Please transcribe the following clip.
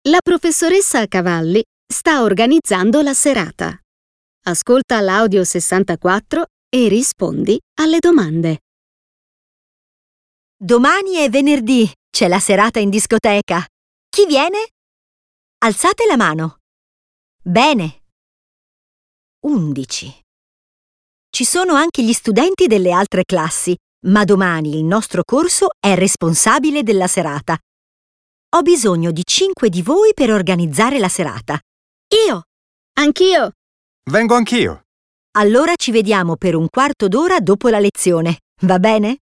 La professoressa Cavalli sta organizzando la serata. Ascolta l'audio 64 e rispondi alle domande. Domani è venerdì, c'è la serata in discoteca. Chi viene? Alzate la mano. Bene. 11. Ci sono anche gli studenti delle altre classi, ma domani il nostro corso è responsabile della serata. Ho bisogno di 5 di voi per organizzare la serata. Io! Anch'io! Vengo anch'io. Allora ci vediamo per un quarto d'ora dopo la lezione, va bene?